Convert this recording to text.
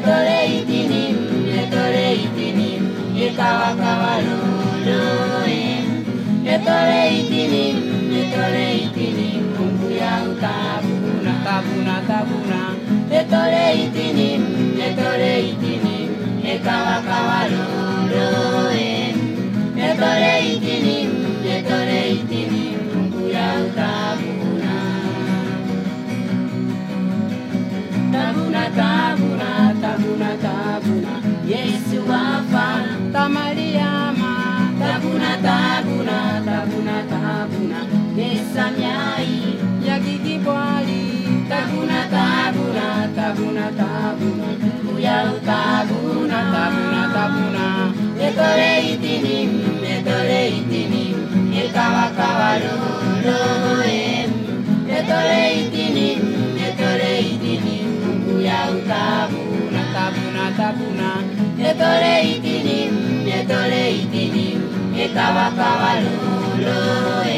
etore itinim, ikawa kawa luluin. Etore itinim, Mungu ya utabuna, tabuna. Etore itinim, ikawa kawa luluin. Etore itinim, Mungu ya utabuna. Tabuna, Yesu wafa, tamaliama. Tabuna, Yesa nyai, ya gigibwali. Tabuna, kuya utabuna. Etore itinim, ikawa kawa luluin. Etore itinim, Mungu ya utabuna, tabuna. Etore itinim, ikawa kawa luluin.